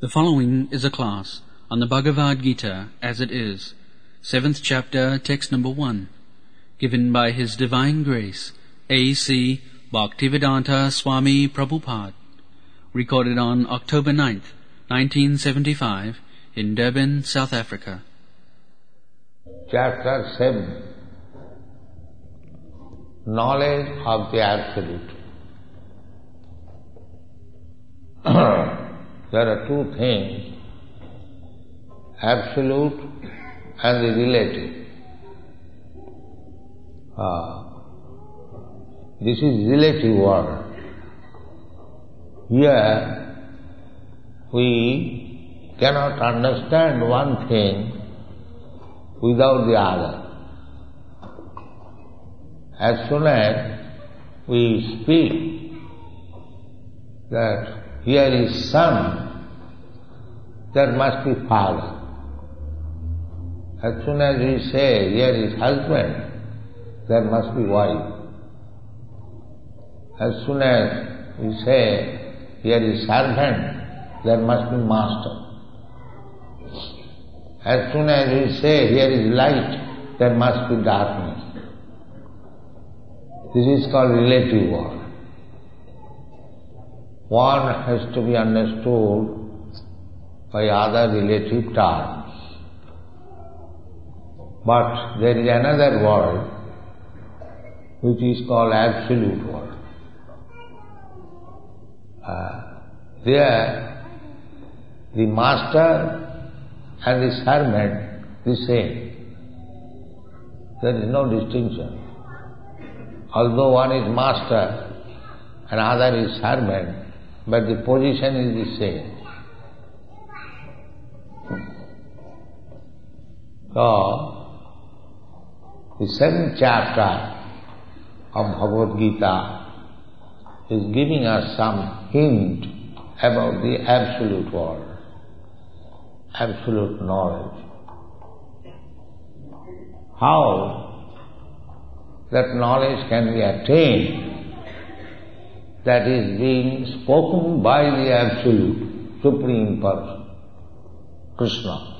The following is a class on the Bhagavad Gita as it is, 7th chapter, text number 1, given by His Divine Grace, A.C. Bhaktivedanta Swami Prabhupada, recorded on October 9th, 1975, in Durban, South Africa. Chapter 7. Knowledge of the Absolute. There are two things, absolute and the relative. This is relative world. Here we cannot understand one thing without the other. As soon as we speak that here is son, there must be father. As soon as we say here is husband, there must be wife. As soon as we say here is servant, there must be master. As soon as we say here is light, there must be darkness. This is called relative world. One has to be understood by other relative terms. But there is another world which is called absolute world. There the master and the servant the same. There is no distinction. Although one is master and other is servant, but the position is the same. So, the 7th chapter of Bhagavad Gita is giving us some hint about the absolute world, absolute knowledge. How that knowledge can be attained, that is being spoken by the Absolute, Supreme Person, Krishna.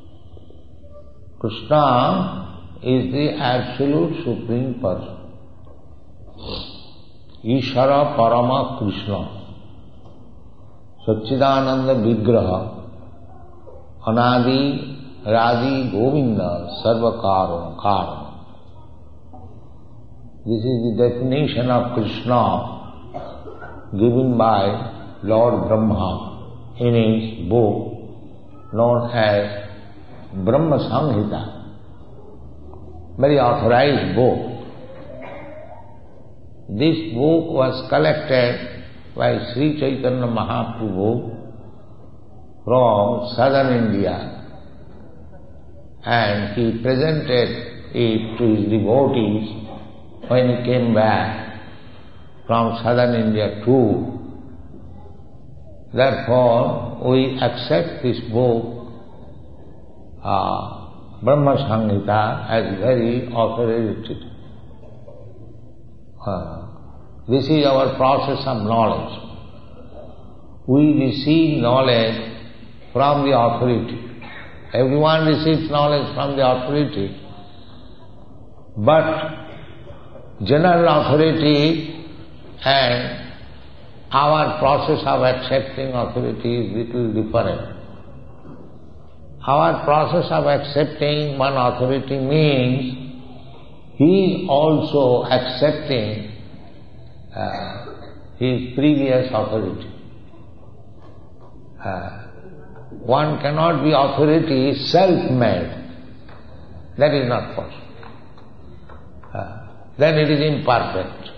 Krishna is the Absolute Supreme Person. Ishara Parama Krishna, Satchidananda Vigraha, Anadi Radi Govinda Sarvakaram Karam. This is the definition of Krishna given by Lord Brahma in his book known as Brahma Samhita, very authorized book. This book was collected by Sri Chaitanya Mahaprabhu from southern India, and he presented it to his devotees when he came back from southern India too. Therefore, we accept this book, Brahma Samhita, as very authoritative. This is our process of knowledge. We receive knowledge from the authority. Everyone receives knowledge from the authority, but general authority and our process of accepting authority is little different. Our process of accepting one authority means he is also accepting his previous authority. One cannot be authority self-made. That is not possible. Then it is imperfect.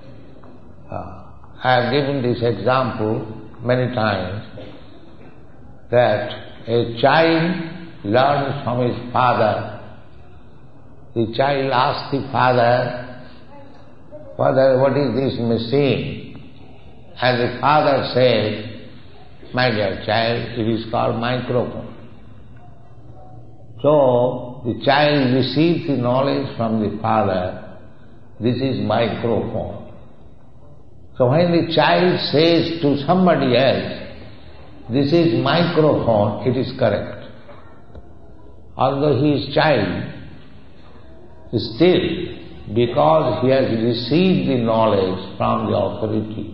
I have given this example many times, that a child learns from his father. The child asks the father, "Father, what is this machine?" And the father says, "My dear child, it is called microphone." So the child receives the knowledge from the father, this is microphone. So when the child says to somebody else, this is microphone, it is correct. Although he is child, still, because he has received the knowledge from the authority,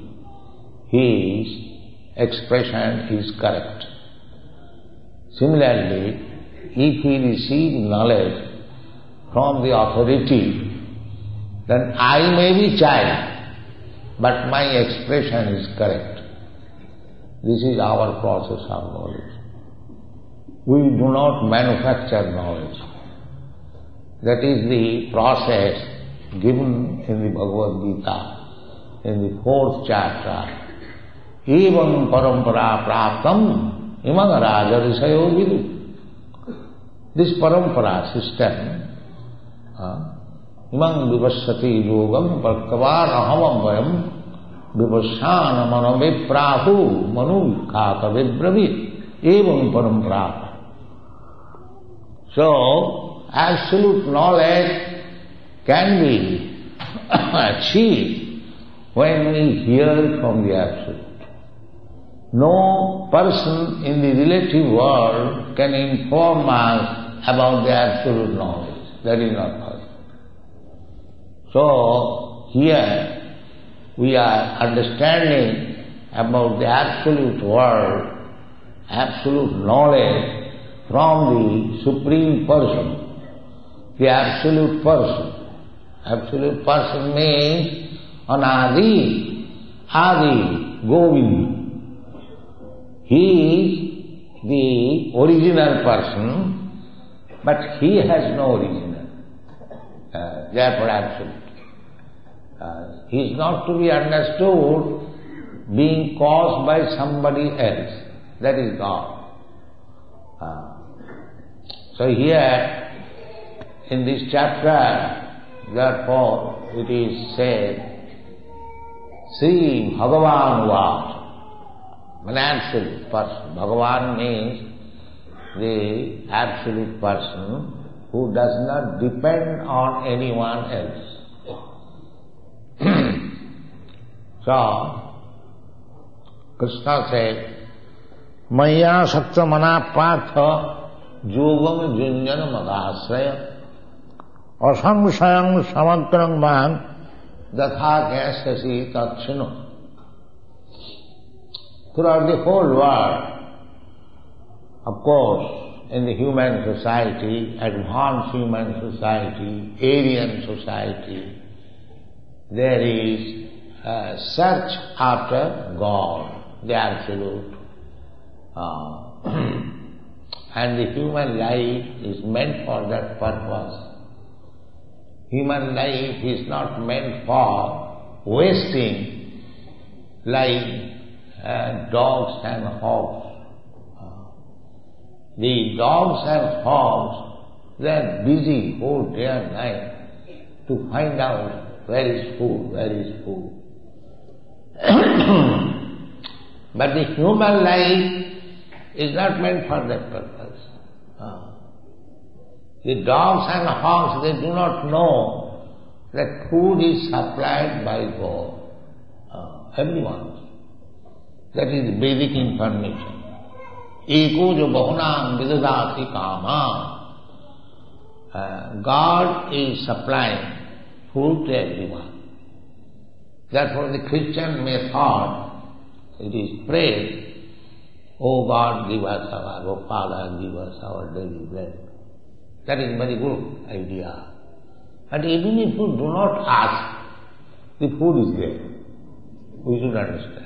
his expression is correct. Similarly, if he receives knowledge from the authority, then I may be child, but my expression is correct. This is our process of knowledge. We do not manufacture knowledge. That is the process given in the Bhagavad Gita, in the 4th chapter. Evam parampara praptam imang raja risayo vidu. This parampara system, imang vivassati yogam parkavar ahamam vayam vivassana manaviprahu manu khata vibravit evam parampara. So, absolute knowledge can be achieved when we hear from the Absolute. No person in the relative world can inform us about the absolute knowledge. That is not possible. So, here we are understanding about the absolute world, absolute knowledge from the Supreme Person, the Absolute Person. Absolute Person means Anadi, Adi, Govind. He is the original person, but he has no original. Therefore absolute. He is not to be understood being caused by somebody else. That is God. So here, in this chapter, therefore, it is said, Sri Bhagavan Vat, an absolute person. Bhagavan means the absolute person who does not depend on anyone else. So, Krishna said, Maya sakta mana partha yogam junjana madasraya asangshayam samagrang man datha gyasasi tatchino. Throughout the whole world, of course, in the human society, advanced human society, Aryan society, there is a search after God, the Absolute. And the human life is meant for that purpose. Human life is not meant for wasting like dogs and hogs. The dogs and hogs, they are busy whole day and night to find out where is food, where is food. But the human life is not meant for that purpose. The dogs and hogs, they do not know that food is supplied by God. Everyone. That is basic information. Eko jo bahunam vidadati kama. God is supplying food to everyone. Therefore the Christian method, it is prayed, O God, give us our, O Father, give us our daily bread. That is very good idea. But even if you do not ask, the food is there. We should understand.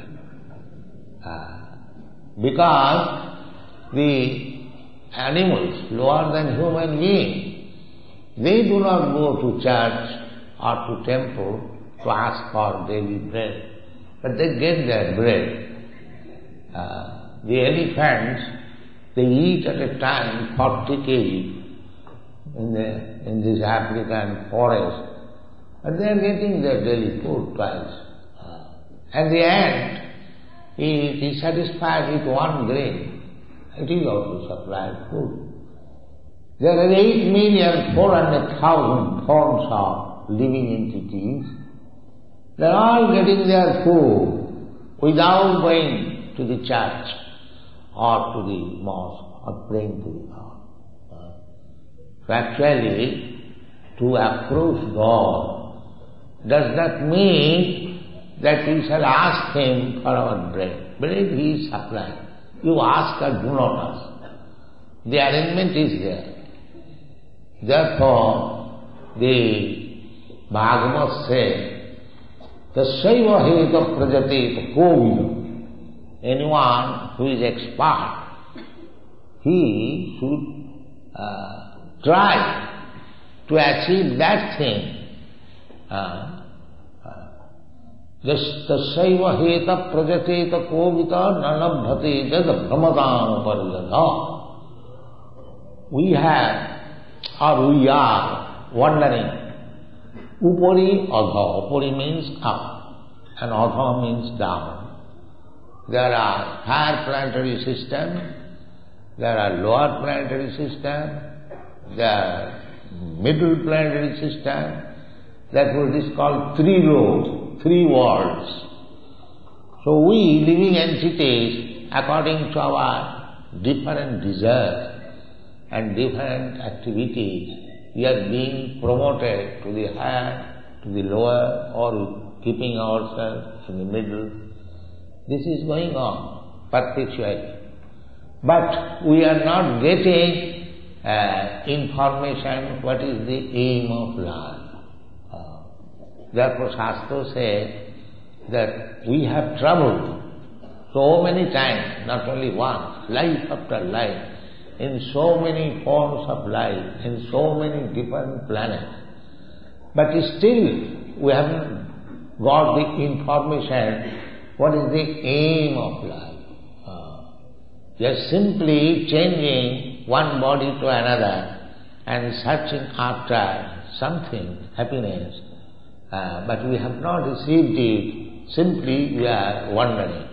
Because the animals, lower than human beings, they do not go to church or to temple to ask for daily bread. But they get their bread. The elephants, they eat at a time 40 kg in this African forest, but they are getting their daily food twice. And the ant, he is satisfied with 1 grain. It is also supplied food. There are 8,400,000 forms of living entities. They are all getting their food without going to the church or to the mosque or praying to the God. So actually, to approach God does not mean that we shall ask Him for our bread. Bread He is supplying. You ask or do not ask. The arrangement is there. Therefore, the Bhagavad says, Tasyaiva heta prajate kovida. Anyone who is expert, he should try to achieve that thing. Tasyaiva heta prajate kovita nanabhate jad brahmadam parjadha. We have, or we are, wandering. Upari adha. Upari means up, and adha means down. There are higher planetary systems, there are lower planetary systems, there are middle planetary systems. Therefore it is called three lobes, three worlds. So we, living entities, according to our different desires and different activities, we are being promoted to the higher, to the lower, or keeping ourselves in the middle. This is going on perpetually. But we are not getting information what is the aim of life. Therefore Shastra says that we have traveled so many times, not only once, life after life, in so many forms of life, in so many different planets. But still we haven't got the information what is the aim of life. We are simply changing one body to another and searching after something, happiness, but we have not received it, simply we are wandering.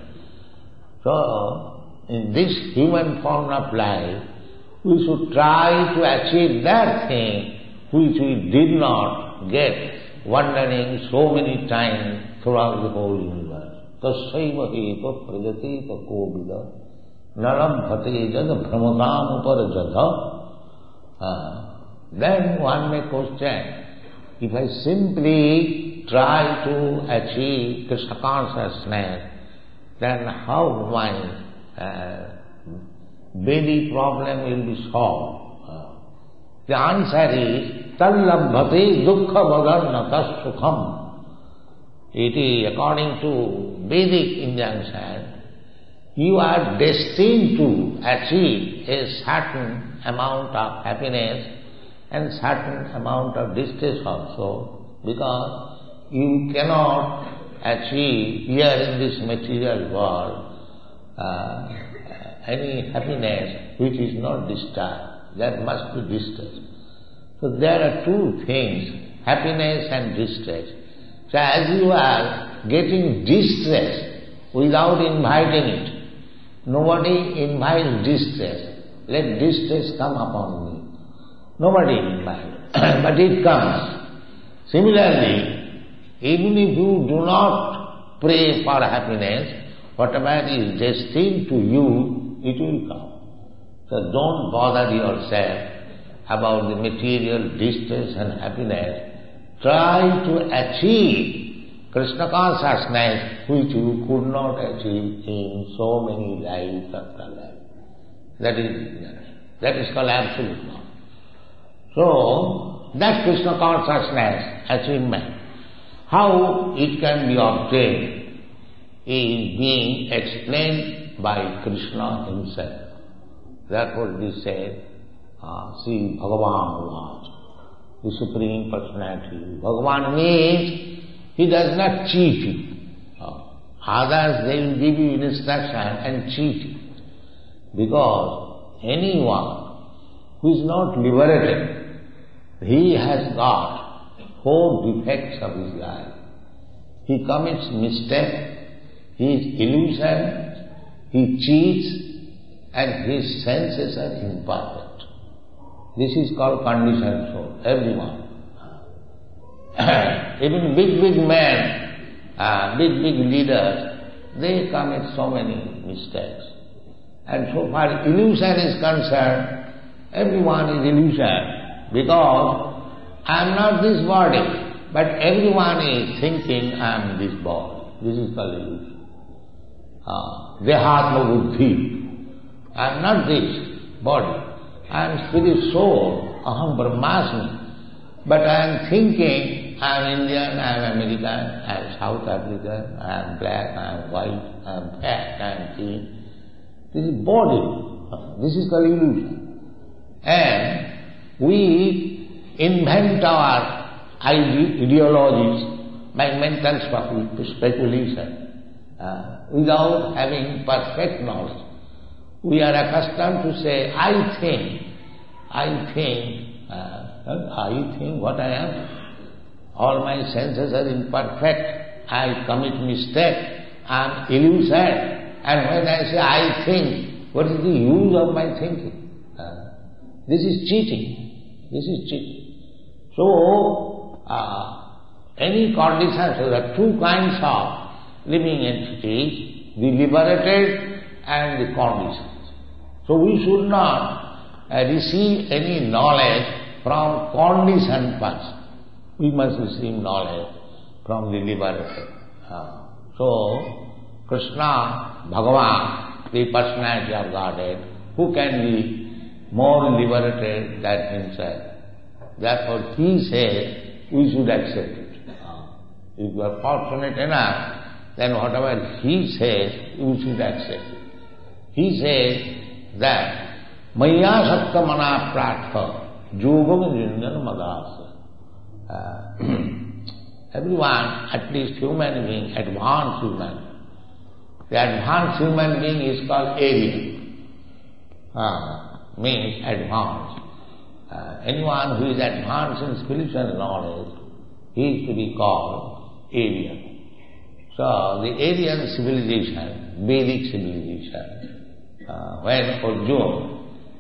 So, in this human form of life, we should try to achieve that thing which we did not get, wandering so many times throughout the whole universe. Tasyaiva heta prajate kovida nalabhate jad brahmadam parjadha. Then one may question, if I simply try to achieve Krishna consciousness, then how my Vedic problem will be solved? The answer is, tallabhate dukkha vadarnata sukham. It is according to Vedic injunction, you are destined to achieve a certain amount of happiness and certain amount of distress also, because you cannot achieve here in this material world any happiness which is not disturbed. There must be distress. So there are two things, happiness and distress. So as you are getting distress without inviting it, nobody invites distress. Let distress come upon me. Nobody invites, but it comes. Similarly, even if you do not pray for happiness, whatever is destined to you, it will come. So don't bother yourself about the material distress and happiness. Try to achieve Krishna consciousness which you could not achieve in so many lives after life. That is called absolute knowledge. So, that Krishna consciousness achievement, how it can be obtained is being explained by Krishna himself. Therefore it is said, see Bhagavan Vach, the Supreme Personality. Bhagavan means he does not cheat you. Others, they will give you instruction and cheat you. Because anyone who is not liberated, he has got 4 defects of his life. He commits mistake, he is illusioned, he cheats, and his senses are imperfect. This is called conditioned soul, everyone. Even big men, big leaders, they commit so many mistakes. And so far illusion is concerned, everyone is illusion, because I am not this body, but everyone is thinking I am this body. This is called illusion. Dehatma buddhi. I am not this body. I am spirit soul, aham brahmasmi. But I am thinking I am Indian, I am American, I am South African, I am black, I am white, I am fat, I am thin. This is body. This is called illusion. And we invent our ideologies by mental speculation without having perfect knowledge. We are accustomed to say, I think what I am. All my senses are imperfect. I commit mistake. I am illusion. And when I say I think, what is the use of my thinking? This is cheating. This is cheating. So, any conditions, so there are two kinds of living entities, the liberated and the conditions. So we should not receive any knowledge from condition first. We must receive knowledge from the liberated. So, Krishna, Bhagavan, the personality of Godhead, who can be more liberated than himself? Therefore, he says, we should accept it. If you are fortunate enough, then whatever he says, you should accept it. He says that, Maya Sakta Mana Pratha, Yogam Jinjan Madasa. Everyone, at least human being, advanced human, the advanced human being is called Aryan. Means advanced. Anyone who is advanced in spiritual knowledge, he is to be called Aryan. So, the Aryan civilization, Vedic civilization, when Arjuna,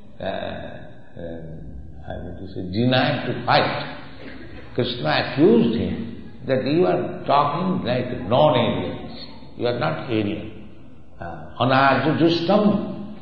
denied to fight, Krishna accused him that you are talking like non-Aryans. You are not Aryan. Anarjujustam,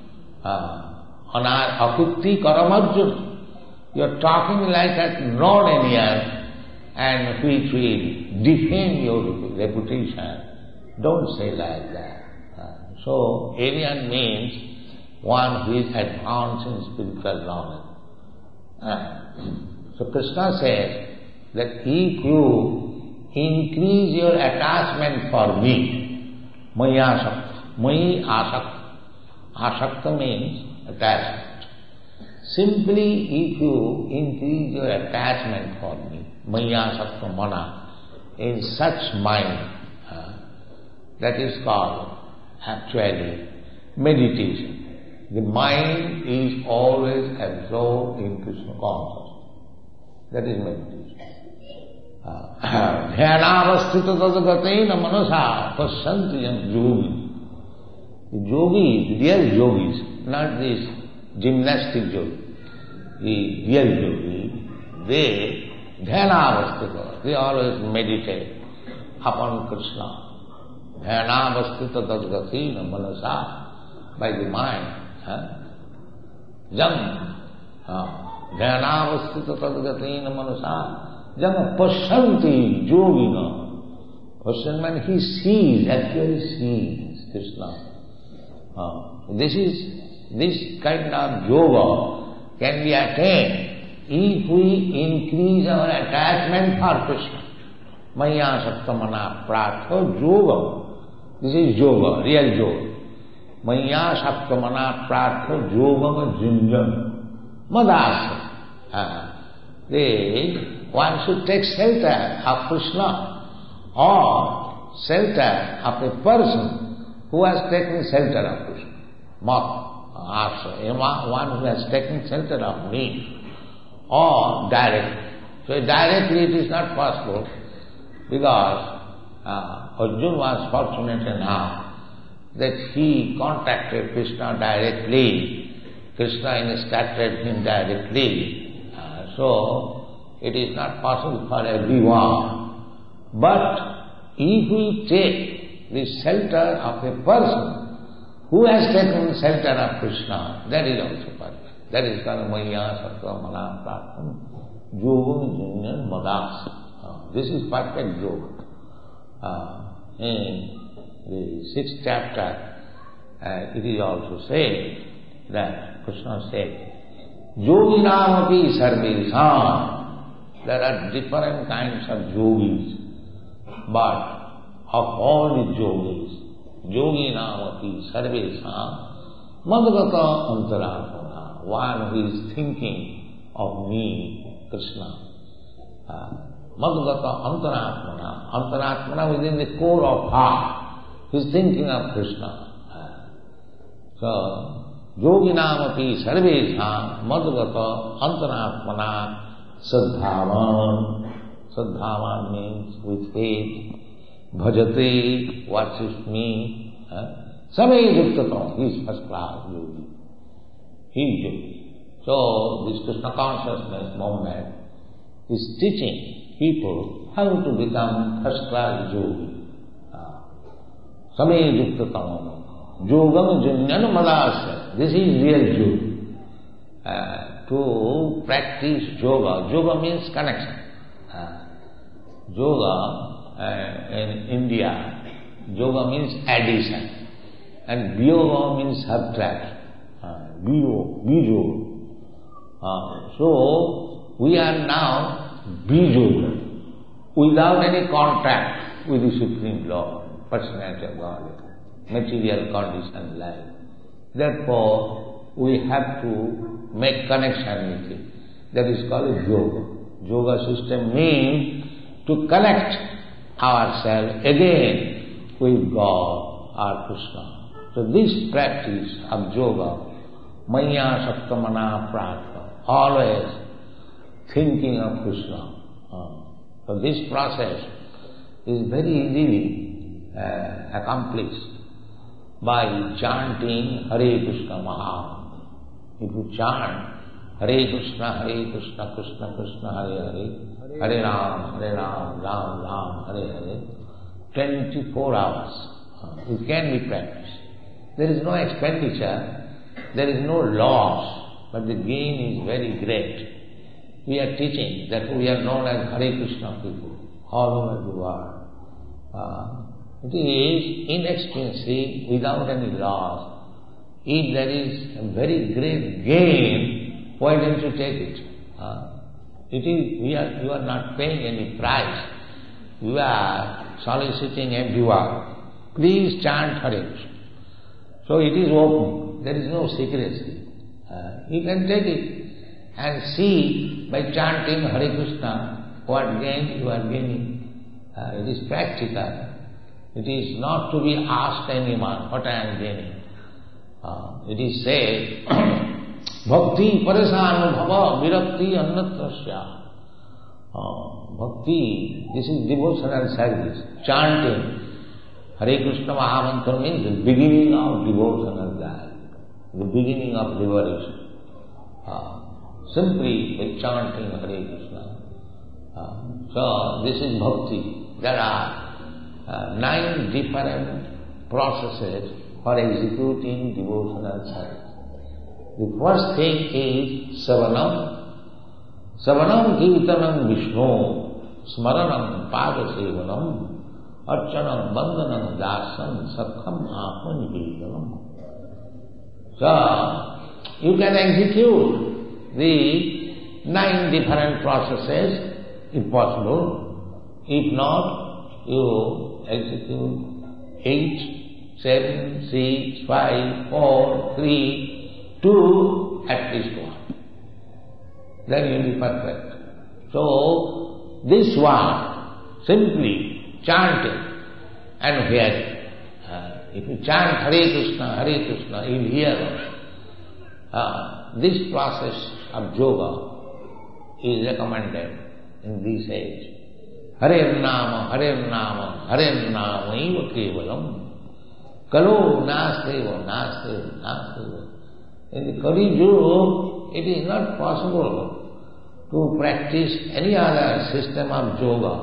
akutti karamarjuna. You are talking like a non-Aryan, and which will defame your reputation. Don't say like that. So, Aryan means one who is advanced in spiritual knowledge. So Krishna says that if you increase your attachment for me, maya asakta, mayi asakta. Asakta means attachment. Simply if you increase your attachment for me, maya asakta mana, in such mind, that is called actually meditation. The mind is always absorbed in Krishna consciousness. That is meditation. Dhyanavastita tadgatena manasa pasyantiyam yogi. The yogis, real yogis, not this gymnastic yogi. The real yogi, they dhyanavastita, they always meditate upon Krishna. Dhyanavastita tadgatena manasa, by the mind. Jam dhyanavastita tadgatena manasa jam pasyanti yogina. Pasyan means he sees, actually sees Krishna. This kind of yoga can be attained if we increase our attachment for Krishna. Maya saktamana pratha yoga. This is yoga, real yoga. Maya saptamana pratha yogam jinjan madasa. One should take shelter of Krishna or shelter of a person who has taken shelter of Krishna. One who has taken shelter of me or directly. So directly it is not possible because Arjuna was fortunate enough that he contacted Krishna directly. Krishna instructed him directly. So it is not possible for everyone. But if we take the shelter of a person who has taken shelter of Krishna, that is also perfect. That is called Maya Sattva Mana Praptam Yogam Junyan Madas. This is perfect yoga. In the 6th chapter, it is also said that Krishna said, Yoginam api sarvesam. There are different kinds of yogis, but of all the yogis, Yoginam api sarvesam madgata antaratmana. One who is thinking of me, Krishna. Madgata antaratmana. Antaratmana within the core of heart. He is thinking of Krishna. So, Yoginam api sarvesam madgata antaratmana sadbhavan. Sadbhavan means with faith. Bhajate, worships me. Samay yuktatam. He is first class yogi. He is yogi. So, this Krishna consciousness movement is teaching people how to become first class yogi. Samay yuktatam. Yogam junyan madasya. This is real yoga. To practice yoga. Yoga means connection. Yoga in India, yoga means addition. And biyoga means subtraction. Bijo. So, we are now bijo, without any contact with the Supreme Lord, personality of God, material condition life. Therefore, we have to make connection with it. That is called yoga. Yoga system means to connect ourselves again with God or Krishna. So this practice of yoga, Maya Sattamana Pratma, always thinking of Krishna. So this process is very easily accomplished by chanting Hare Krishna Maha. If you chant Hare Krishna, Krishna Krishna, Hare Hare, Hare Ram, Ram Ram, Hare Hare, 24 hours. It can be practiced. There is no expenditure, there is no loss, but the gain is very great. We are teaching that we are known as Hare Krishna people all over the world. It is inexpensive, without any loss. If there is a very great gain, why don't you take it? You are not paying any price. You are soliciting everyone. Please chant Hare Krishna. So it is open. There is no secrecy. You can take it and see by chanting Hare Krishna what gain you are gaining. It is practical. It is not to be asked anyone what I am gaining. It is said, Bhakti paresanubhava virakti annatrasya. Bhakti, this is devotional service. Chanting Hare Krishna Mahamantra means the beginning of devotional life, the beginning of liberation. Simply by chanting Hare Krishna. So this is bhakti. There are 9 different processes for executing devotional service. The first thing is Savanam. Savanam Kirtanam Vishnu, Smaranam Padasevanam, Archanam Bandhanam Dasam, Sakham Ahman Kirtanam. So, you can execute the 9 different processes if possible. If not, you execute 8, 7, 6, 5, 4, 3, 2, at least 1. Then you will be perfect. So, this one, simply chant it and hear it. If you chant Hare Krishna, you will hear. This process of yoga is recommended in this age. Hare Nama, Hare Nama, Hare Nama, Eva Kevalam. Kalo Nasteva, Nasteva, Nasteva. In the Kali Yuga, it is not possible to practice any other system of yoga.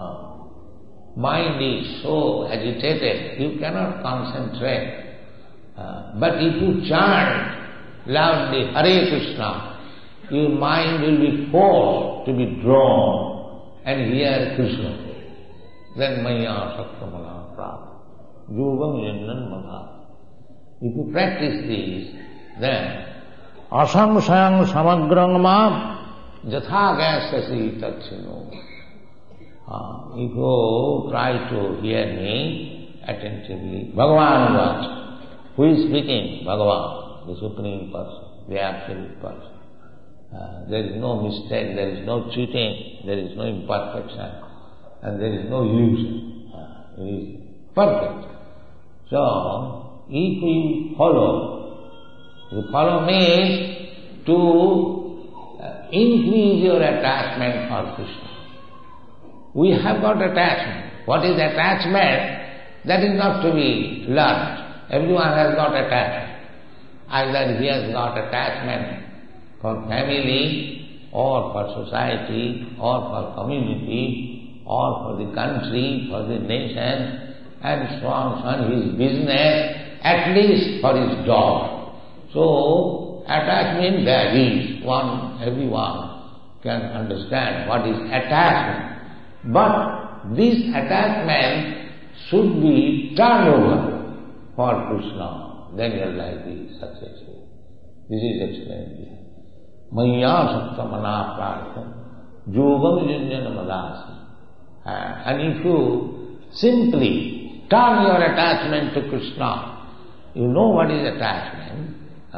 Mind is so agitated, you cannot concentrate But if you chant loudly Hare Krishna, your mind will be forced to be drawn and hear Krishna. Then Maya Saktamana Prabha. Yogam Jannan Madha. If you practice this, then Asam Sayang Samagrang Mam Jatha Gasasi Tatchino. If you try to hear me attentively, Bhagavan Vacha. Who is speaking? Bhagavan, the Supreme Person, the Absolute Person. There is no mistake, there is no cheating, there is no imperfection, and there is no illusion. It is perfect. So, if we follow means to increase your attachment for Krishna. We have got attachment. What is attachment? That is not to be learned. Everyone has got attachment. Either he has got attachment for family, or for society, or for community, or for the country, for the nation, and so on, his business, at least for his job. So, attachment varies. Everyone can understand what is attachment. But this attachment should be turned over for Krishna. Then your life is successful. This is explained here. Maya Saktamana Prartham Yogam Janjana Madasi. And if you simply turn your attachment to Krishna, you know what is attachment.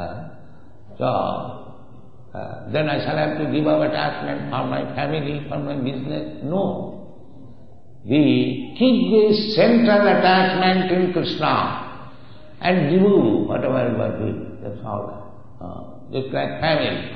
Then I shall have to give up attachment for my family, for my business. No. We keep this central attachment in Krishna and do whatever you are doing. That's all. Just like family.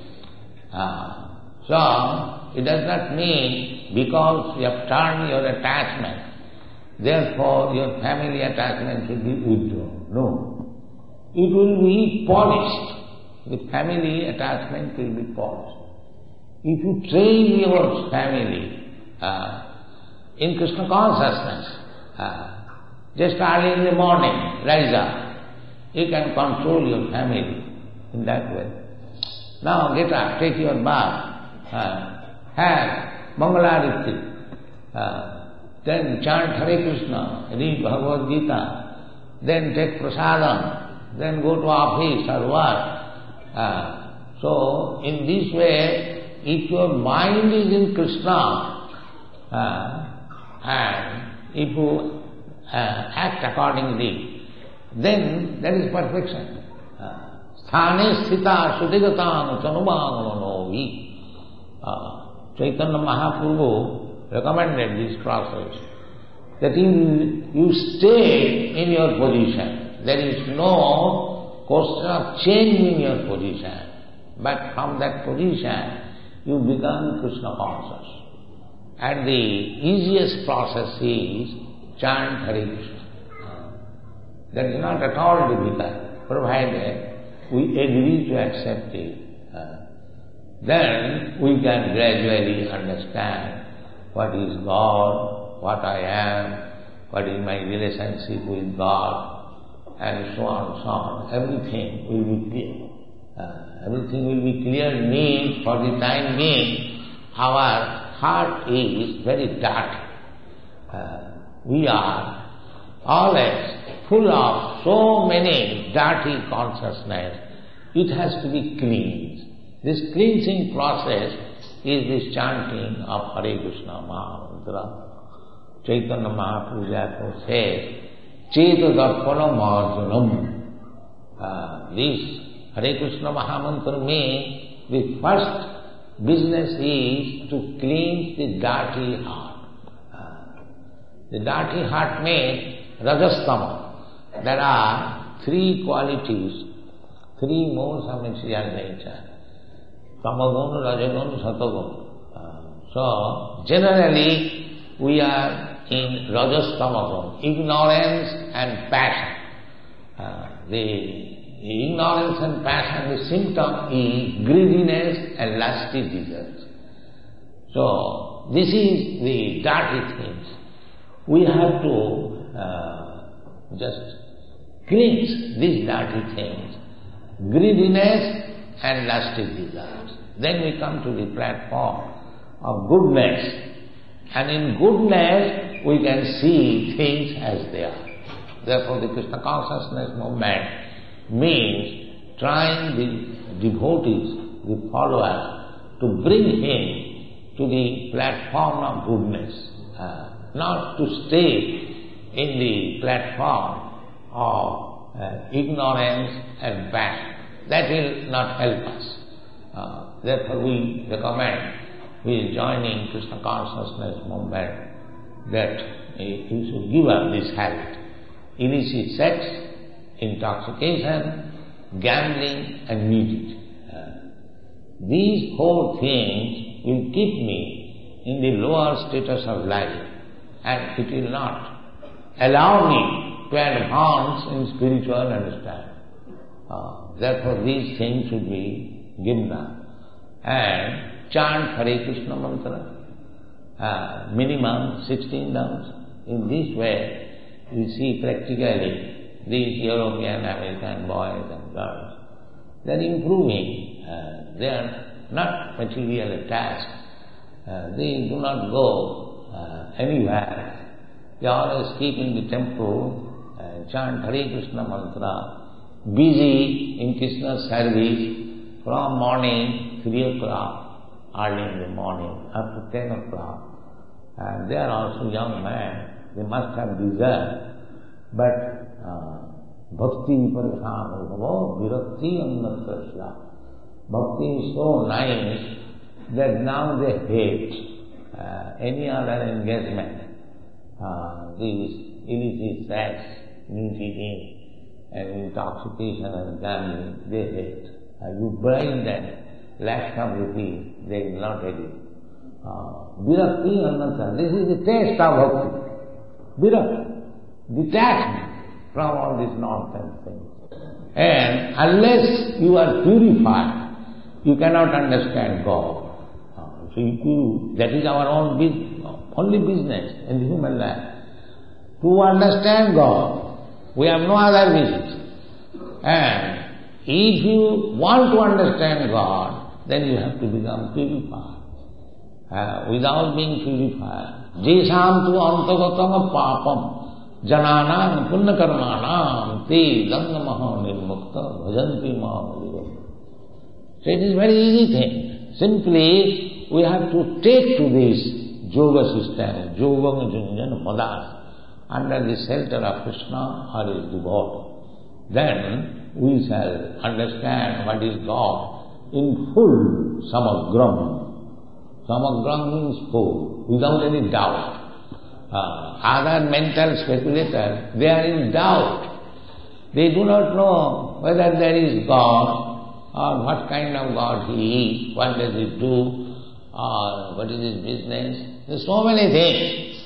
So, it does not mean because you have turned your attachment, therefore your family attachment should be withdrawn. No. It will be polished. The family attachment will be polished. If you train your family in Krishna consciousness, just early in the morning, rise up, you can control your family in that way. Now get up, take your bath, have Mangalariti, then chant Hare Krishna, read Bhagavad Gita, then take prasadam, then go to office or work. So, in this way, if your mind is in Krishna, and if you act accordingly, then that is perfection. Sthane sthita sudhigatang chanubanganovi. Chaitanya Mahaprabhu recommended this process, that you stay in your position. There is no question of changing your position, but from that position you become Krishna conscious. And the easiest process is chant Hare Krishna. That is not at all difficult, provided we agree to accept it. Then we can gradually understand what is God, what I am, what is my relationship with God, and so on, so on. Everything will be clear. Everything will be clear means, for the time being, our heart is very dirty. We are always full of so many dirty consciousness. It has to be cleansed. This cleansing process is this chanting of Hare Krishna Mahamantra. Chaitanya Mahaprabhu says, Cheta Darpana Marjanam. This Hare Krishna Mahamantra means the first business is to cleanse the dirty heart. The dirty heart means Rajastama. There are three qualities, three modes of material nature. Tamagun, Rajagun, Satagun. So, generally, we are in Rajastamagun, ignorance and passion. The ignorance and passion, the symptom is greediness and lusty desires. So, this is the dirty things. We have to just cleans these dirty things, greediness and lusty desires. Then we come to the platform of goodness. And in goodness we can see things as they are. Therefore the Krishna consciousness movement means trying the devotees, the followers, to bring him to the platform of goodness, not to stay in the platform of ignorance and bad. That will not help us. Therefore we recommend, we joining Krishna consciousness movement, that you should give up this habit. Illicit sex, intoxication, gambling and music. These four things will keep me in the lower status of life, and it will not allow me to advance in spiritual understanding. Therefore these things should be given up. And chant Hare Krishna mantra, minimum 16 times. In this way, we see practically these European, American boys and girls, they are improving. They are not materially attached. They do not go anywhere. They always keep in the temple, chant Hare Krishna mantra, busy in Krishna's service from morning 3 o'clock, early in the morning, up to 10 o'clock. And they are also young men. They must have desire. But bhakti viparisham bhavo virakti annatrasya. Bhakti is so nice that now they hate any other engagement. These illicit sex, nudity, and intoxication and gambling, they hate. You bribe them lakhs of rupees, they will not take it. Virakti annatrasya. This is the taste of bhakti. Virakti, detachment from all these nonsense things. And unless you are purified, you cannot understand God. So that is our only business in the human life. To understand God, we have no other business. And if you want to understand God, then you have to become purified. Without being purified, jesam tu antagatam papam jananam punya karmanam te dandamaha nirmukta bhajanti maha. So it is very easy thing. Simply we have to take to this yoga system, yogam junjan madas, under the shelter of Krishna or his devotee. Then we shall understand what is God in full samagram. Samagram means full, without any doubt. Other mental speculators, they are in doubt. They do not know whether there is God, or what kind of God he is, what does he do, or what is his business. There are so many things.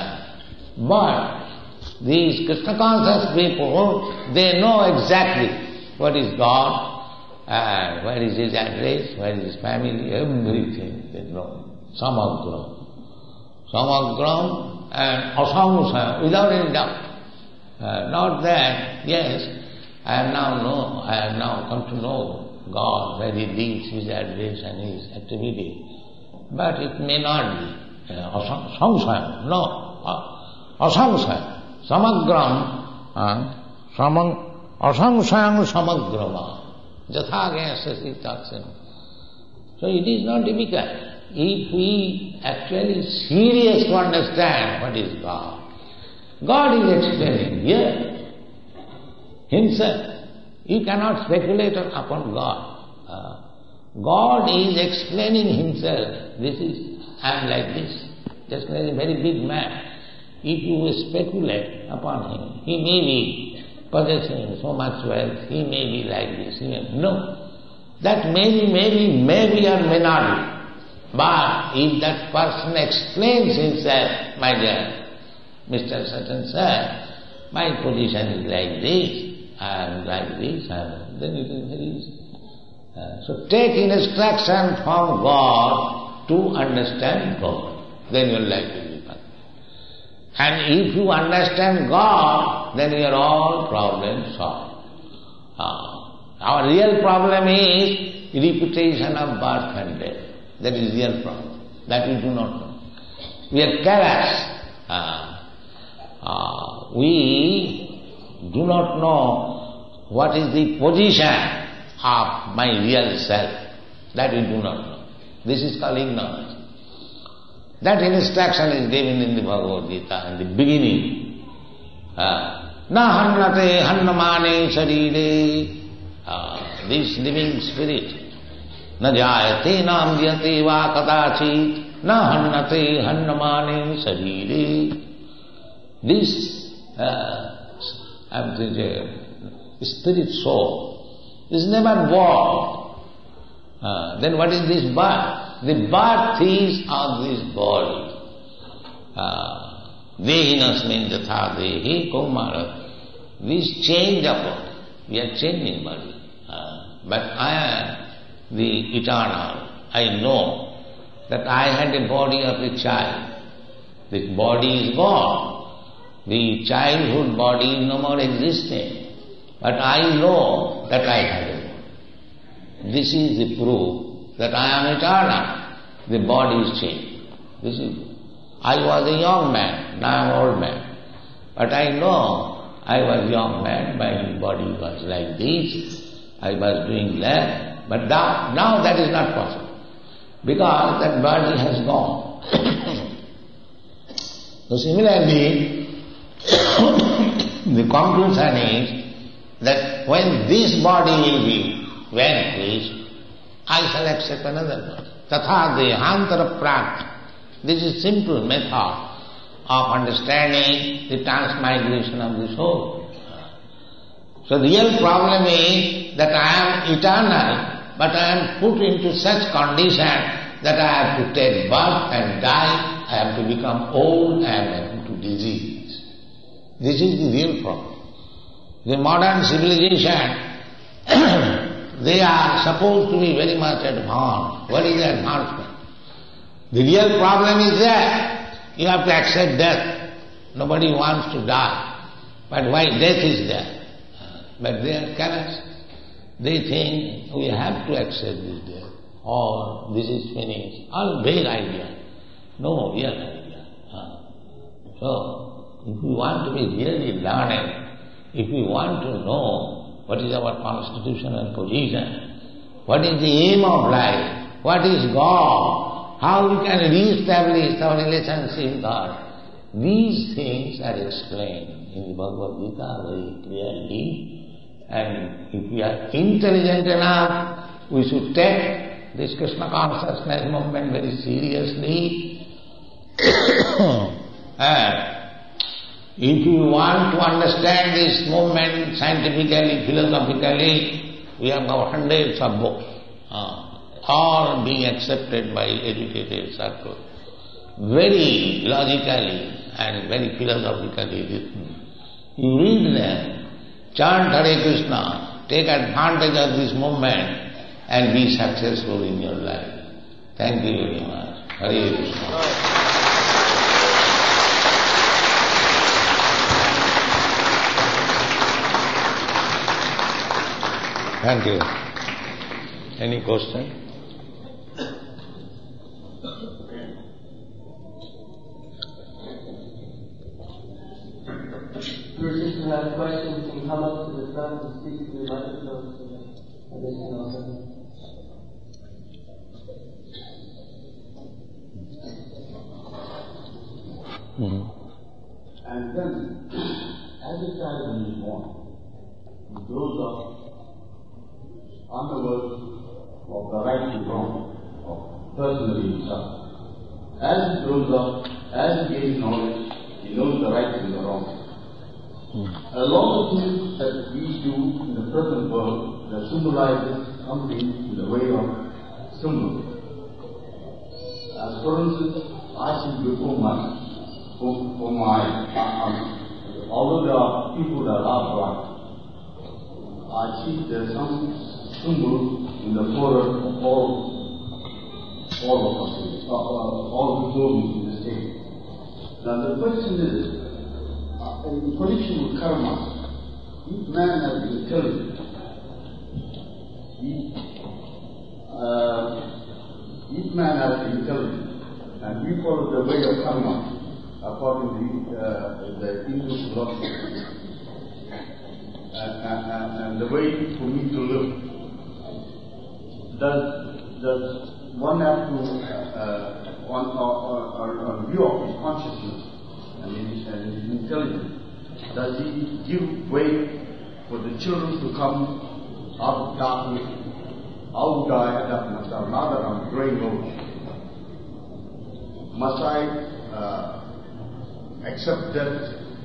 But these Krishna conscious people, they know exactly what is God, and where is his address, where is his family, everything they know. Samagram. Samagram and asamsaya, without any doubt. Not that, yes, I have now come to know God, where he lives, his address and his activity. But it may not be samsaya, no, asamsaya, samagram, asamsayam samagrama, jathagaya sasi taksana. So it is not difficult. If we actually serious to understand what is God, God is explaining here himself. You cannot speculate upon God. God is explaining himself. I am like this. Just like a very big man. If you speculate upon him, he may be possessing so much wealth, he may be like this. No. That maybe or may not be. But if that person explains himself, my dear Mr. Such and such, my position is like this, and like this, and then it is very easy. So take instruction from God to understand God. Then your life will be fun. And if you understand God, then your all problems solved. Our real problem is repetition of birth and death. That is real problem. That we do not know. We are careless. We do not know what is the position of my real self. That we do not know. This is called ignorance. That instruction is given in the Bhagavad Gita in the beginning. Na hannate hannamane sarire. This living spirit. Na jayate na amyate va kadachit. Na hannate hannamane sarire. This spirit soul is never born. Then what is this birth? The birth is of this body. Dehinasmin jatha dehi kaumara. This change of body. We are changing body. But I am the eternal. I know that I had a body of a child. The body is gone. The childhood body is no more existing. But I know that I had a body. This is the proof that I am eternal. The body is changed. This is. I was a young man, now I am old man. But I know I was a young man, my body was like this, I was doing that. But now that is not possible. Because that body has gone. So similarly, the conclusion is that when this body will be vanished, I shall accept another body. Tatha dehantara prajna. This is simple method of understanding the transmigration of the soul. So the real problem is that I am eternal, but I am put into such condition that I have to take birth and die, I have to become old, I am into disease. This is the real problem. The modern civilization they are supposed to be very much advanced. What is the advancement? The real problem is that you have to accept death. Nobody wants to die. But why death is there? But they are careless. They think we have to accept this death. Or this is finished. All vague idea. No real idea. So, if we want to be really learned, if we want to know what is our constitutional position, what is the aim of life, what is God, how we can re-establish our relationship with God, these things are explained in the Bhagavad Gita very clearly. And if we are intelligent enough, we should take this Krishna consciousness movement very seriously. And if you want to understand this movement scientifically, philosophically, we have got hundreds of books, all being accepted by educated circles, very logically and very philosophically written. You read them, chant Hare Krishna, take advantage of this movement and be successful in your life. Thank you very much. Hare Krishna. Thank you. Any question? Your sister has a question. You can come up to the front and speak to the microphone so that others can also. And then, as a child when he is born, he grows up on the verge of the right and wrong of personally himself. As he grows up, as he gains knowledge, he knows the right and the wrong. A lot of things that we do in the present world that symbolizes something in the way of symbol. As for instance, I see before my although there are people that are bright, I see there's some symbol in the forehead of all of us, all the clothing in the state. Now the question is, in connection with karma, each man has intelligence. Each man has intelligence, and we follow the way of karma according to the Hindu philosophy, and the way for me to live. Does one have to, on view of his consciousness and his intelligence, does he give way for the children to come out of darkness? I'll die at darkness. Now that I'm growing old, must I accept death?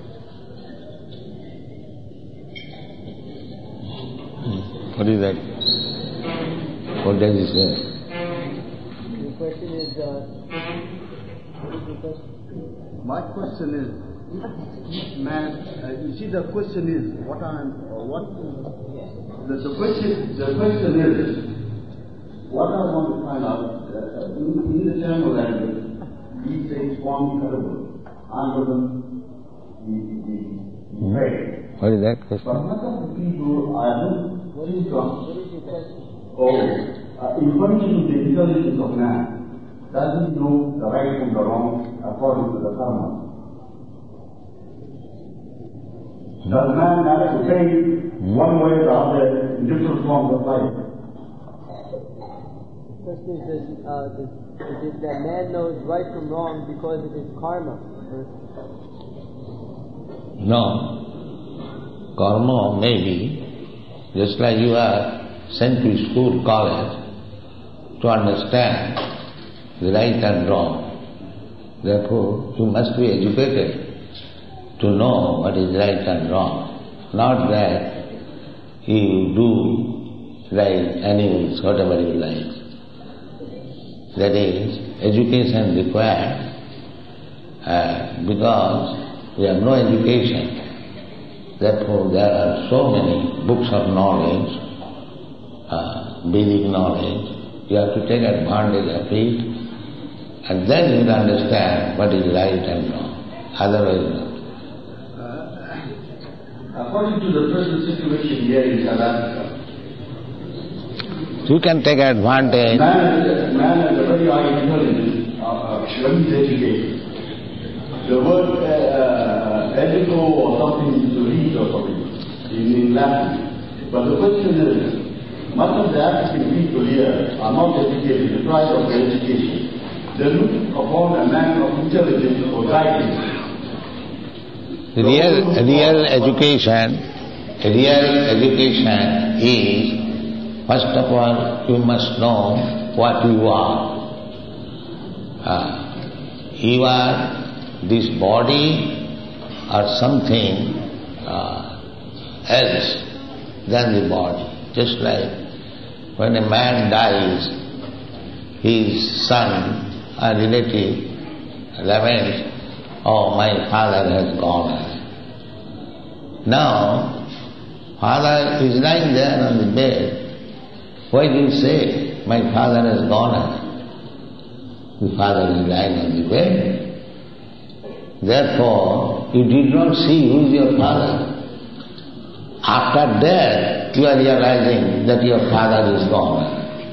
What is that? What does he say? The question is, what is the question? My question is, each man, you see the question is, the question is, what I want to find out, in the Tamil language, we say Swami Karabal, Andavan, the faith. What is that question? But most of the people, I haven't seen from, What is your question? in function of the intelligence of man, does he know the right from the wrong according to the karma? Does man have to pay one way or the other in different forms of life? The question is, is it that man knows right from wrong because of his karma? No. Karma may be, just like you are sent to school, college, to understand the right and wrong. Therefore, you must be educated to know what is right and wrong. Not that you do like animals, whatever you like. That is, education required because we have no education. Therefore, there are so many books of knowledge, Vedic knowledge. You have to take advantage of it, and then you will understand what is right and wrong. Otherwise, not. According to the present situation here in South Africa, you can take advantage. Man has a very high intelligence, when he's educated. The word educo or something is to read or something in Latin. But the question is, much of the African people here are not educated, deprived of their education. They look upon a man of intelligence or guidance. Real education is, first of all, you must know what you are. You are this body or something else than the body. Just like when a man dies, his son or relative laments, "Oh, my father has gone." Now, father is lying there on the bed. Why do you say, "My father has gone"? The father is lying on the bed. Therefore, you did not see who is your father. After death, you are realizing that your father is gone.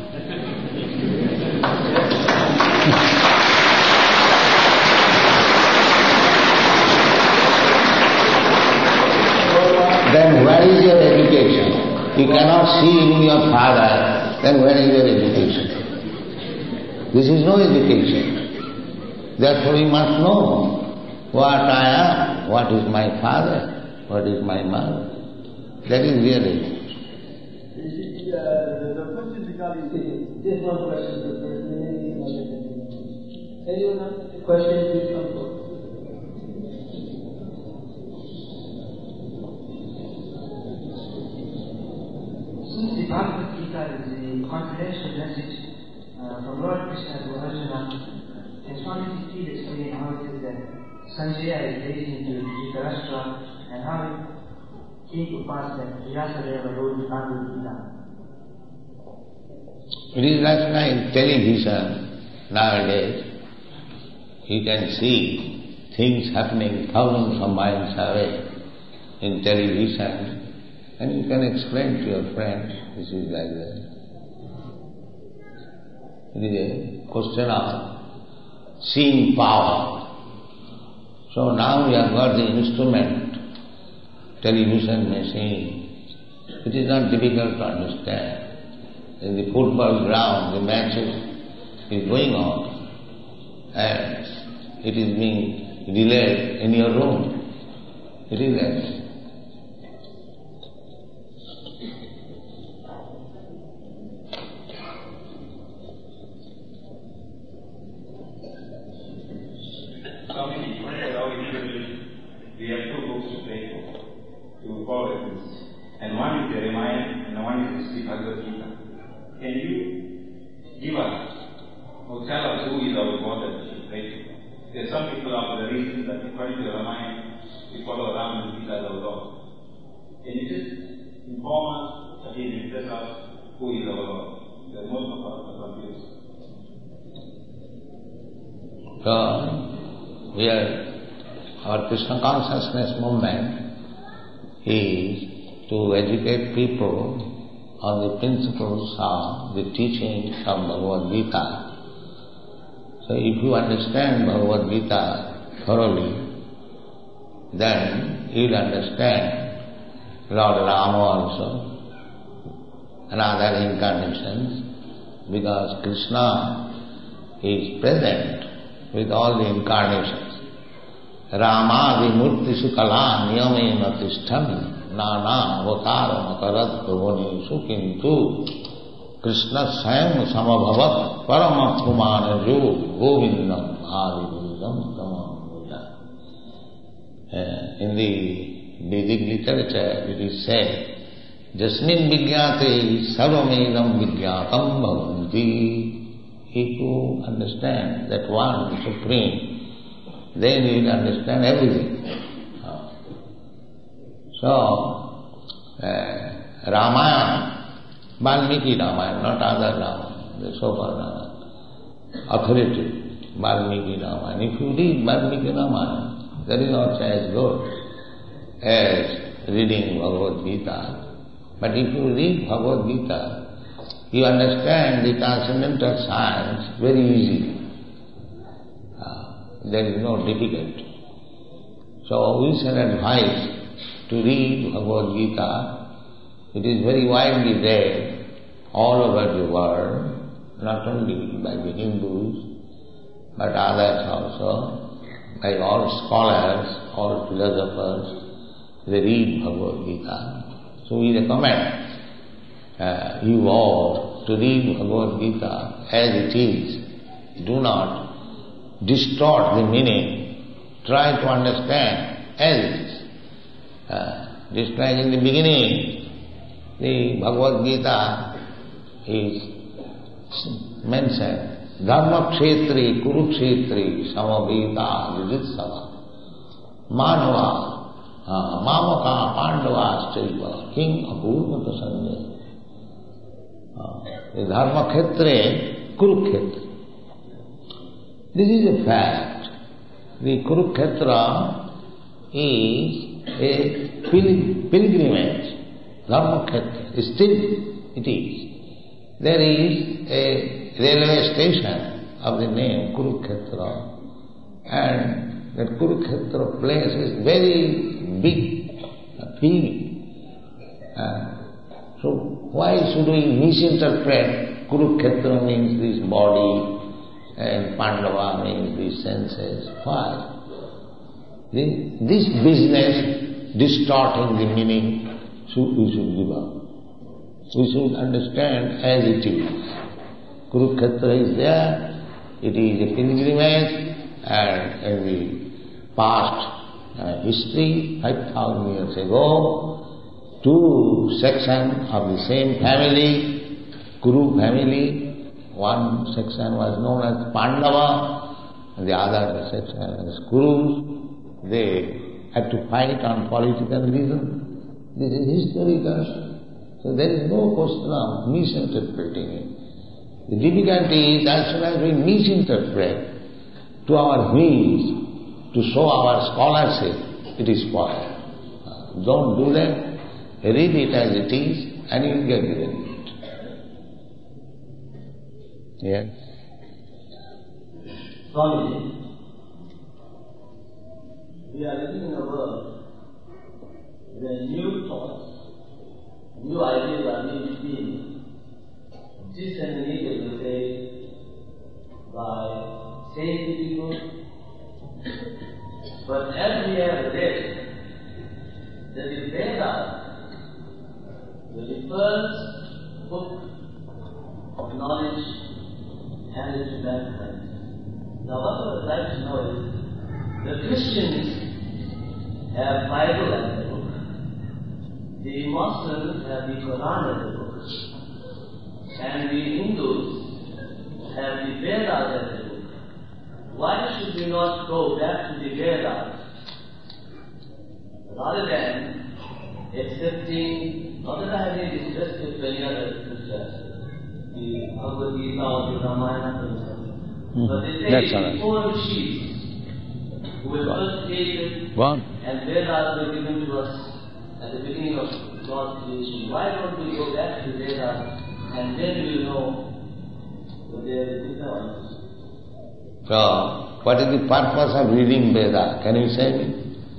Then where is your education? You cannot see in your father, then where is your education? This is no education. Therefore you must know what I am, what is my father, what is my mother. That is real education. The question regarding Just one question for the person. Anyone have a question? Please come forward. Since the Bhagavad Gita is a confidential message from Lord Krishna to Arjuna, can Swami please explain how it is that Sanjaya is raised into Dhritarashtra and how it came to pass that Vyasadeva wrote the Bhagavad Gita? It is last night television nowadays. You can see things happening thousands of miles away in television, and you can explain to your friends, this is like that. It is a question of seeing power. So now we have got the instrument, television machine. It is not difficult to understand. In the football ground, the matches is going on, and it is being relayed in your room. It is that. We have two books to pray for, to follow this. And one is the Ramayana and one is the Sri Bhagavad Gita. Can you give us or tell us who is our God that we should pray to? There are some people are for the reason that according to the Ramayana, we follow Ram and Sita as our Lord. Can you just inform us, at least impress us, who is our Lord? Because most of us are confused. So, our Krishna consciousness movement is to educate people on the principles of the teachings of Bhagavad Gita. So if you understand Bhagavad Gita thoroughly, then you'll understand Lord Rama also and other incarnations, because Krishna is present with all the incarnations. Rama vimurti sukala niyamena tishthan nana avataram akarat bhuvanesu kintu Krishna swayam samabhavat paramapumanaju govindam haribuddham tamamuja. In the Vedic literature it is said, Jasmin vigyate sarvamedam vigyatam bhavanti. If you understand that one supreme, then you will understand everything. So, Ramayana, Valmiki Ramayana, not other Ramayana, the so-called Ramayana, authoritative Valmiki Ramayana. If you read Valmiki Ramayana, that is not as good as reading Bhagavad Gita. But if you read Bhagavad Gita, you understand the transcendental science very easily. There is no difficulty. So we shall advise to read Bhagavad Gita. It is very widely read all over the world, not only by the Hindus, but others also, by all scholars, all philosophers, they read Bhagavad Gita. So we recommend you all to read Bhagavad Gita as it is. Do not distort the meaning. Try to understand as it is. Just like in the beginning, the Bhagavad Gita is mentioned. Dharma kshetri, kurukshetri, samaveta, yudhitsava, manava, mamaka, pandava, staiva, king apurvata sanjaya. The dharma kshetre, kurukshetra. This is a fact. The Kurukshetra is a pilgrimage. Dharmakhetra. Still it is. There is a railway station of the name Kurukshetra, and that Kurukshetra place is very big, big. So why should we misinterpret Kurukshetra means this body and Pandava means these senses? Why? This business distorting the meaning we should give up. We should understand as it is. Kurukshetra is there, it is a pilgrimage, and in the past history, 5,000 years ago, two sections of the same family, Kuru family, one section was known as Pandava, and the other section as Kurus. They had to fight on political reasons. This is historical. So there is no question of misinterpreting it. The difficulty is as soon as we misinterpret to our whims, to show our scholarship, it is spoiled. Don't do that. Read it as it is and you will get the benefit. Yes? Swamiji, we are living in a world where new thoughts, new ideas are being seen, disseminated today by saintly people. But as we have read, that the Vedas, the first book of knowledge handed to mankind. Now what I would like to know is, the Christians have Bible as a book, the Muslims have the Quran as a book, and the Hindus have the Vedas as a book. Why should we not go back to the Vedas rather than accepting, not that I have any disrespect to any other scriptures, the Bhagavad Gita or the Ramayana, but they say four sheep who were first created and Vedas were given to us at the beginning of God's creation. Why don't we go back to Vedas and then we will know what they are written? So, what is the purpose of reading Veda? Can you say it?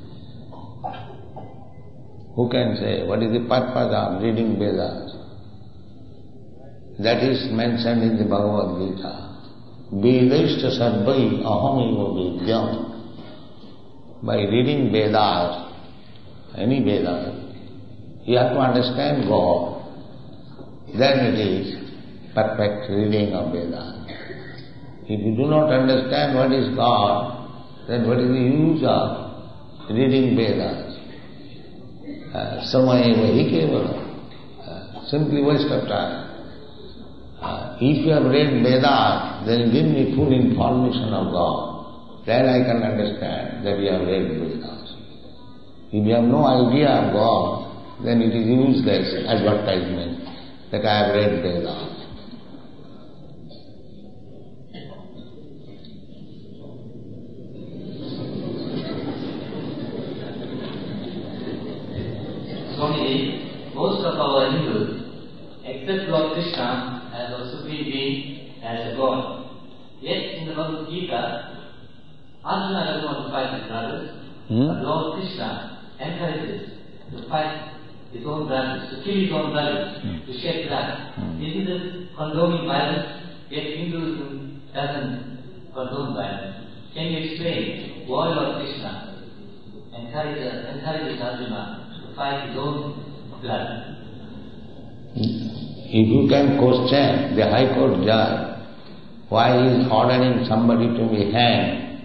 Who can say what is the purpose of reading Vedas? That is mentioned in the Bhagavad Gita. Vedaishta sarvai ahamiva vedyam. By reading Vedas, any Vedas, you have to understand God. Then it is perfect reading of Vedas. If you do not understand what is God, then what is the use of reading Vedas? Samayeva hi kevala. Simply waste of time. If you have read Vedas, then give me full information of God. Then I can understand that you have read Vedas. If you have no idea of God, then it is useless advertisement that I have read Vedas. Most of our Hindus accept Lord Krishna as a supreme being, as a God. Yet in the Bhagavad Gita, Arjuna doesn't want to fight his brothers, but Lord Krishna encourages to fight his own brothers, to kill his own brothers, to shed blood. Isn't this condoning violence? Yet Hinduism doesn't condone violence. Can you explain why Lord Krishna encourages Arjuna to fight his own blood? If you can question the High Court judge why he is ordering somebody to be hanged,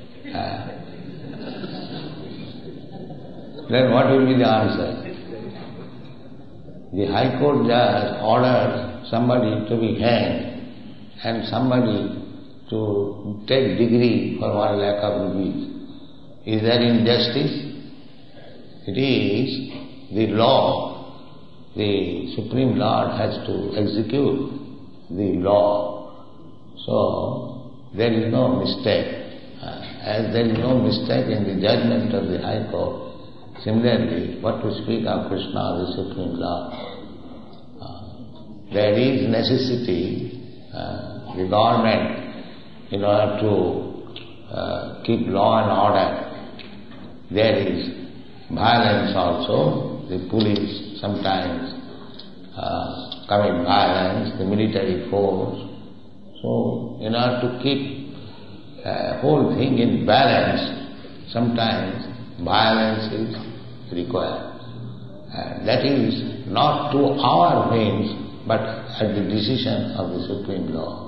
then what will be the answer? The High Court judge ordered somebody to be hanged and somebody to take degree for 1 lakh of rupees. Is there injustice? It is the law. The Supreme Lord has to execute the law. So, there is no mistake. As there is no mistake in the judgment of the High Court, similarly, what to speak of Krishna, the Supreme Lord? There is necessity, the government, in order to keep law and order. There is violence also. The police sometimes commit violence, the military force. So, in order to keep whole thing in balance, sometimes violence is required. That is not to our whims, but at the decision of the Supreme Law.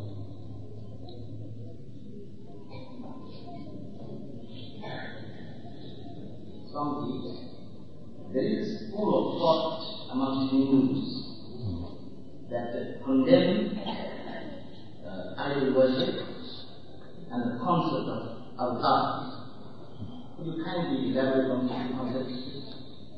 There is a school of thought amongst Hindus that condemn idol worship and the concept of God. Could you kindly elaborate on these concepts?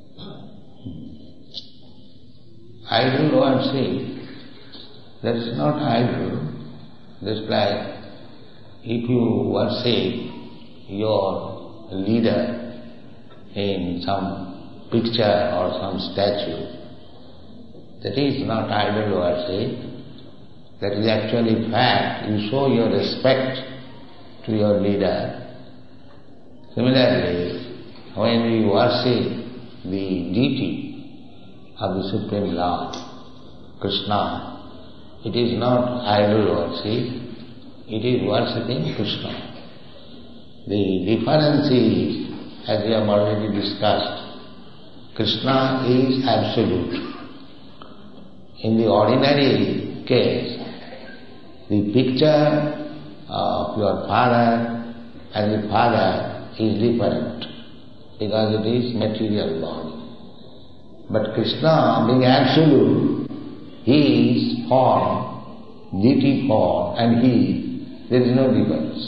Idol worship, that is not idol. Just like if you worship your leader in some picture or some statue, that is not idol worship. That is actually fact. You show your respect to your leader. Similarly, when we worship the deity of the Supreme Lord, Krishna, it is not idol worship, it is worshipping Krishna. The difference is, as we have already discussed, Krishna is absolute. In the ordinary case, the picture of your father as a father is different because it is material body. But Krishna, being absolute, he is form, deity form, and there is no difference.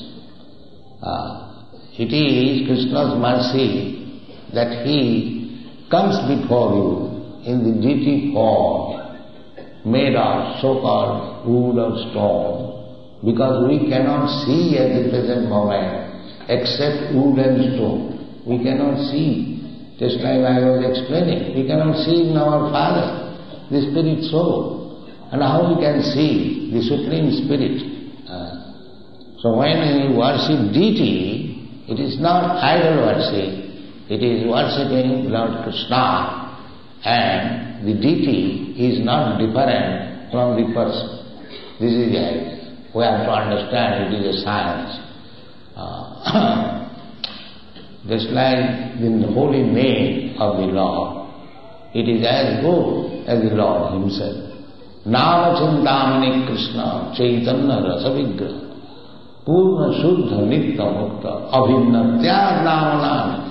It is Krishna's mercy that he comes before you in the deity form, made of so-called wood or stone, because we cannot see at the present moment except wood and stone. We cannot see, just like I was explaining, we cannot see in our Father, the Spirit Soul. And how we can see the Supreme Spirit? So when we worship deity, it is not idol worship, it is worshipping Lord Krishna, and the deity is not different from the person. This is it. We have to understand it is a science. Just like the holy name of the Lord, it is as good as the Lord Himself. Nama Chintamani Krishna Chaitanya Rasa Vigraha Purna Shuddha Nitya Mukta Abhinatya Namanani.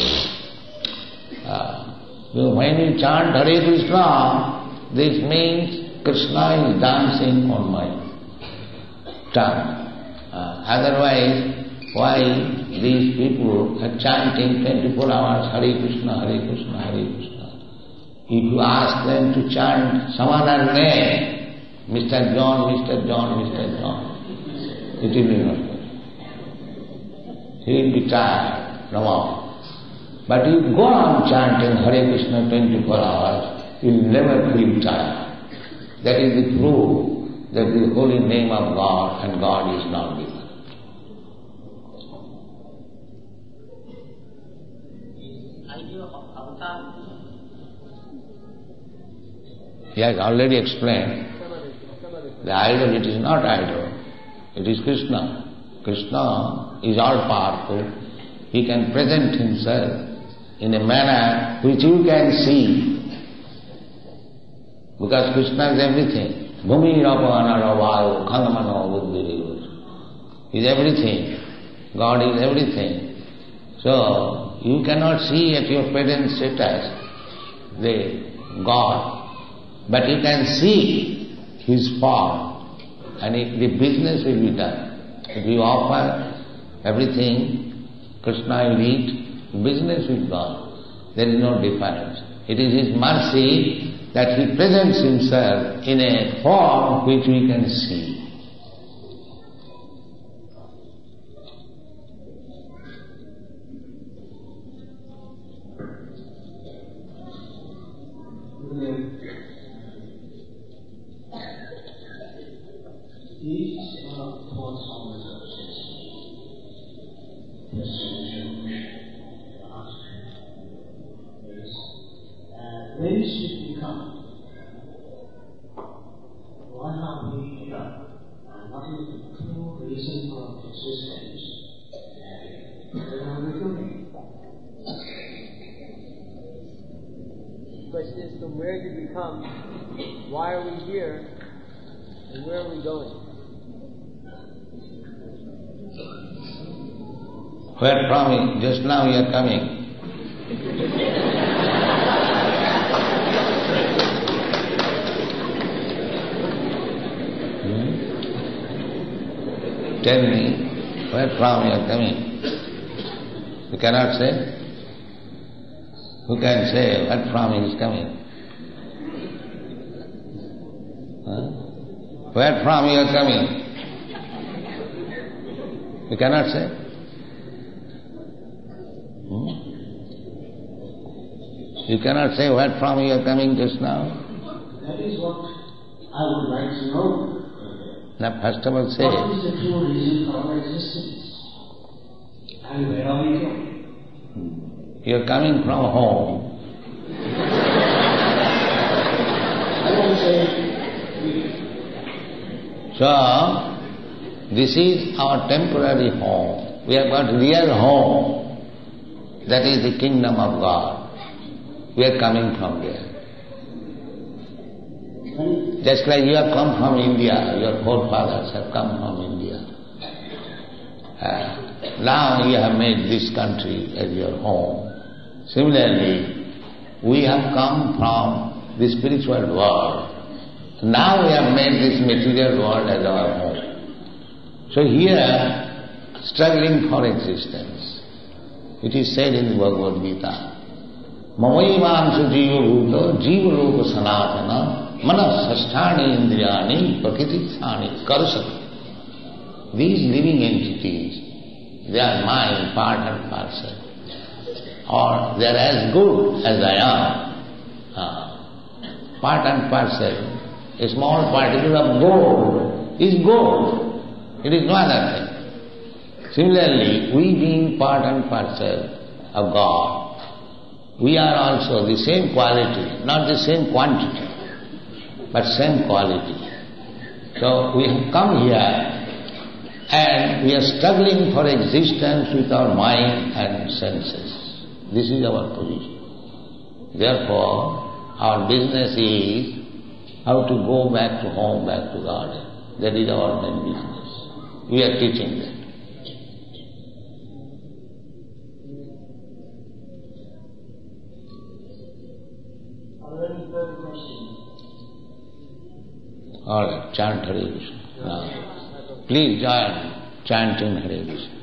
When you chant Hare Krishna, this means Krishna is dancing on my tongue. Otherwise, why these people are chanting 24 hours Hare Krishna, Hare Krishna, Hare Krishna? If you ask them to chant some other name, Mr. John, Mr. John, Mr. John, it will be not good. He will be tired, no more. But you go on chanting Hare Krishna 24 hours, you will never feel tired. That is the proof that the holy name of God and God is not different. Idea of avatar. He has already explained. The idol, it is not idol, it is Krishna. Krishna is all powerful. He can present himself in a manner which you can see. Because Krishna is everything. Bhumi Rapa Anaravayo Khangamano Buddhiriyo. He is everything. God is everything. So, you cannot see at your present status the God, but you can see His form, and the business will be done. If you offer everything, Krishna will eat, business will go on. There is no difference. It is His mercy that He presents Himself in a form which we can see. Each of the four songs of the solution to ask is when should we come? What have we done? And what is the true reason for existence? And where are we going? The question is, from where did we come? Why are we here? And where are we going? Where from? Just now you are coming. Tell me, where from you are coming? You cannot say? Who can say where from he is coming? Where from you are coming? You cannot say? You cannot say what from you are coming just now. That is what I would like to know. Now first of all say, what is the true reason for our existence? And where are we going? you are coming from home. I don't say So, this is our temporary home. We have got real home. That is the kingdom of God. We are coming from there. Just like you have come from India, your forefathers have come from India. Now you have made this country as your home. Similarly, we have come from the spiritual world. Now we have made this material world as our home. So here, struggling for existence. It is said in the Bhagavad Gita, Mamayivansu jiva bhuta jiva loka sanatana manasasthani indriyani prakritithani karasati. These living entities, they are mine, part and parcel. Or they are as good as I am. Part and parcel. A small particle of gold is gold. It is no other thing. Similarly, we being part and parcel of God, we are also the same quality, not the same quantity, but same quality. So we have come here and we are struggling for existence with our mind and senses. This is our position. Therefore, our business is how to go back to home, back to garden. That is our main business. We are teaching that. Are there any further questions? All right, chant Hare Krishna. Please join chanting Hare Krishna.